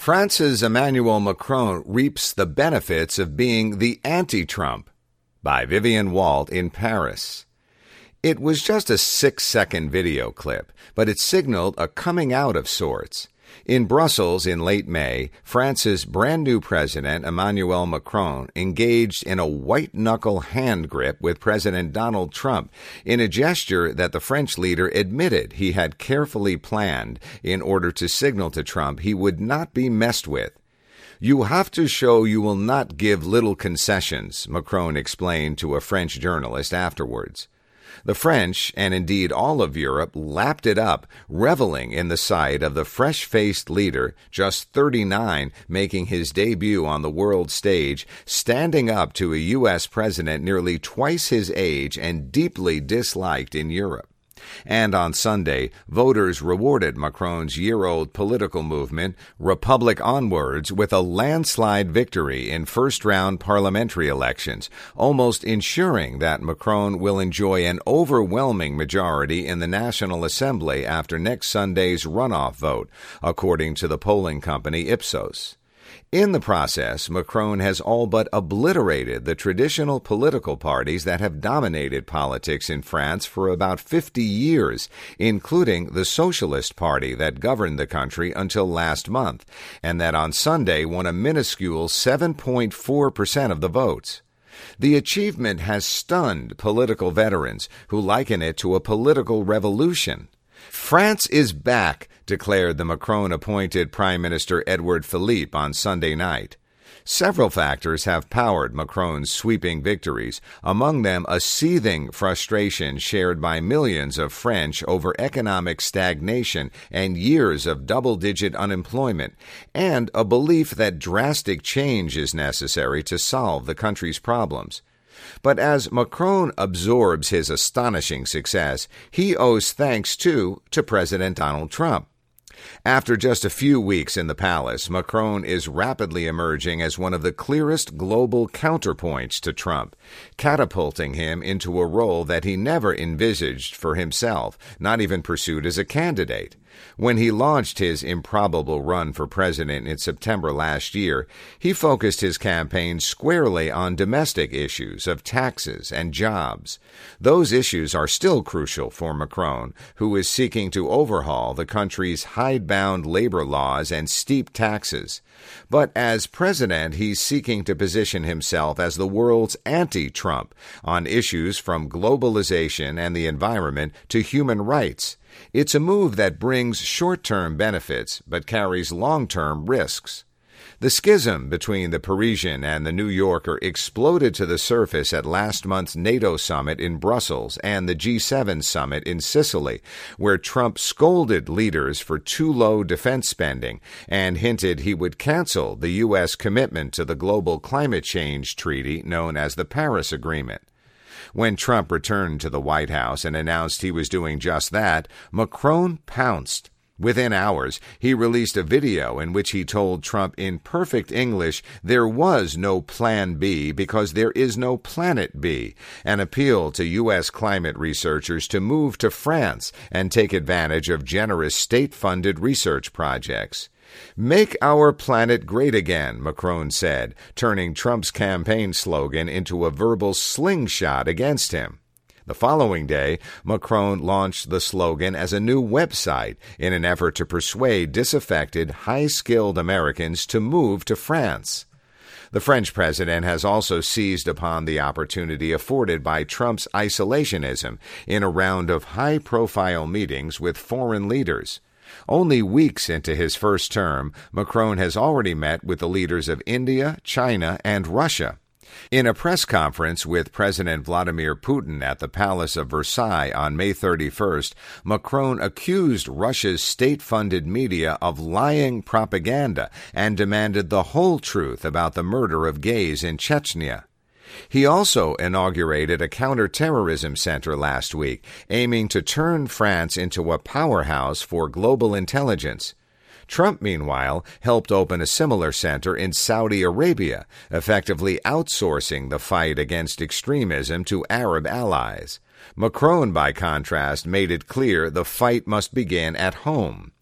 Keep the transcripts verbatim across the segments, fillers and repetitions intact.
France's Emmanuel Macron reaps the benefits of being the anti-Trump, by Vivian Walt in Paris. It was just a six-second video clip, but it signaled a coming out of sorts. In Brussels in late May, France's brand-new president, Emmanuel Macron, engaged in a white-knuckle hand grip with President Donald Trump in a gesture that the French leader admitted he had carefully planned in order to signal to Trump he would not be messed with. "You have to show you will not give little concessions," Macron explained to a French journalist afterwards. The French, and indeed all of Europe, lapped it up, reveling in the sight of the fresh-faced leader, just thirty-nine, making his debut on the world stage, standing up to a U S president nearly twice his age and deeply disliked in Europe. And on Sunday, voters rewarded Macron's year-old political movement, Republic Onwards, with a landslide victory in first-round parliamentary elections, almost ensuring that Macron will enjoy an overwhelming majority in the National Assembly after next Sunday's runoff vote, according to the polling company Ipsos. In the process, Macron has all but obliterated the traditional political parties that have dominated politics in France for about fifty years, including the Socialist Party that governed the country until last month, and that on Sunday won a minuscule seven point four percent of the votes. The achievement has stunned political veterans who liken it to a political revolution. "France is back," declared the Macron-appointed Prime Minister Edouard Philippe on Sunday night. Several factors have powered Macron's sweeping victories, among them a seething frustration shared by millions of French over economic stagnation and years of double-digit unemployment, and a belief that drastic change is necessary to solve the country's problems. But as Macron absorbs his astonishing success, he owes thanks, too, to President Donald Trump. After just a few weeks in the palace, Macron is rapidly emerging as one of the clearest global counterpoints to Trump, catapulting him into a role that he never envisaged for himself, not even pursued as a candidate. When he launched his improbable run for president in September last year, he focused his campaign squarely on domestic issues of taxes and jobs. Those issues are still crucial for Macron, who is seeking to overhaul the country's hidebound labor laws and steep taxes. But as president, he's seeking to position himself as the world's anti-Trump on issues from globalization and the environment to human rights. It's a move that brings short-term benefits but carries long-term risks. The schism between the Parisian and the New Yorker exploded to the surface at last month's NATO summit in Brussels and the G seven summit in Sicily, where Trump scolded leaders for too low defense spending and hinted he would cancel the U S commitment to the global climate change treaty known as the Paris Agreement. When Trump returned to the White House and announced he was doing just that, Macron pounced. Within hours, he released a video in which he told Trump in perfect English there was no Plan B because there is no Planet B, and appealed to U S climate researchers to move to France and take advantage of generous state-funded research projects. "Make our planet great again," Macron said, turning Trump's campaign slogan into a verbal slingshot against him. The following day, Macron launched the slogan as a new website in an effort to persuade disaffected, high-skilled Americans to move to France. The French president has also seized upon the opportunity afforded by Trump's isolationism in a round of high-profile meetings with foreign leaders. Only weeks into his first term, Macron has already met with the leaders of India, China, and Russia. In a press conference with President Vladimir Putin at the Palace of Versailles on May thirty-first, Macron accused Russia's state-funded media of lying propaganda and demanded the whole truth about the murder of gays in Chechnya. He also inaugurated a counterterrorism center last week, aiming to turn France into a powerhouse for global intelligence. Trump, meanwhile, helped open a similar center in Saudi Arabia, effectively outsourcing the fight against extremism to Arab allies. Macron, by contrast, made it clear the fight must begin at home.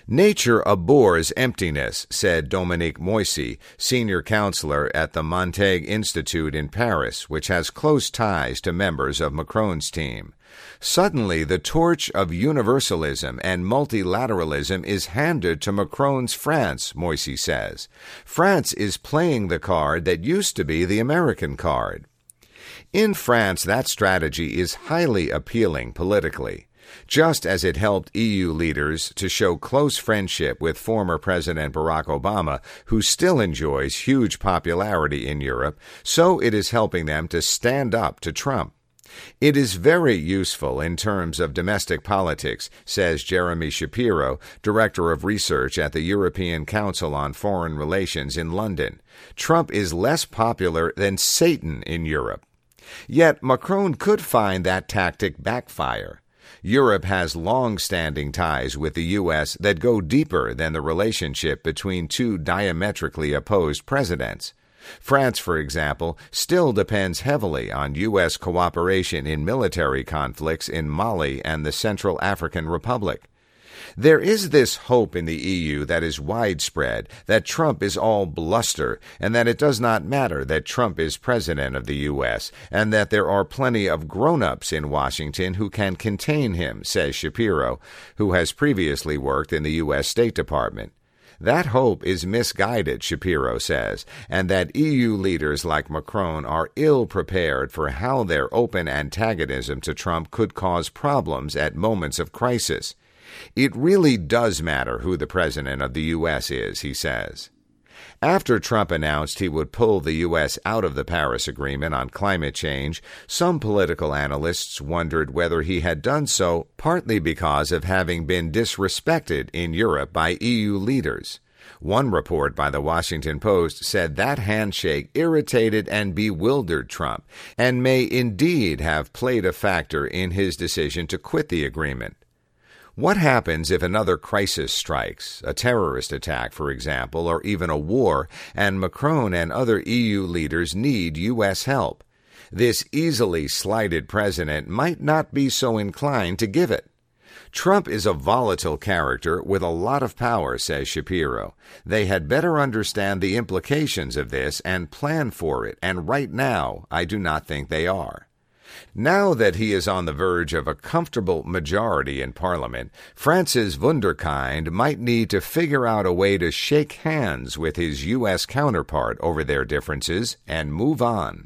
Nature abhors emptiness, said Dominique Moissy, senior counselor at the Montaigne Institute in Paris, which has close ties to members of Macron's team. Suddenly, the torch of universalism and multilateralism is handed to Macron's France, Moissy says. France is playing the card that used to be the American card. In France, that strategy is highly appealing politically. Just as it helped E U leaders to show close friendship with former President Barack Obama, who still enjoys huge popularity in Europe, so it is helping them to stand up to Trump. It is very useful in terms of domestic politics, says Jeremy Shapiro, Director of Research at the European Council on Foreign Relations in London. Trump is less popular than Satan in Europe. Yet Macron could find that tactic backfire. Europe has long-standing ties with the U S that go deeper than the relationship between two diametrically opposed presidents. France, for example, still depends heavily on U S cooperation in military conflicts in Mali and the Central African Republic. There is this hope in the E U that is widespread that Trump is all bluster and that it does not matter that Trump is president of the U S and that there are plenty of grown-ups in Washington who can contain him, says Shapiro, who has previously worked in the U S State Department. That hope is misguided, Shapiro says, and that E U leaders like Macron are ill-prepared for how their open antagonism to Trump could cause problems at moments of crisis. It really does matter who the president of the U S is, he says. After Trump announced he would pull the U S out of the Paris Agreement on climate change, some political analysts wondered whether he had done so partly because of having been disrespected in Europe by E U leaders. One report by the Washington Post said that handshake irritated and bewildered Trump and may indeed have played a factor in his decision to quit the agreement. What happens if another crisis strikes, a terrorist attack, for example, or even a war, and Macron and other E U leaders need U S help? This easily slighted president might not be so inclined to give it. Trump is a volatile character with a lot of power, says Shapiro. They had better understand the implications of this and plan for it, and right now, I do not think they are. Now that he is on the verge of a comfortable majority in Parliament, France's Wunderkind might need to figure out a way to shake hands with his U S counterpart over their differences and move on.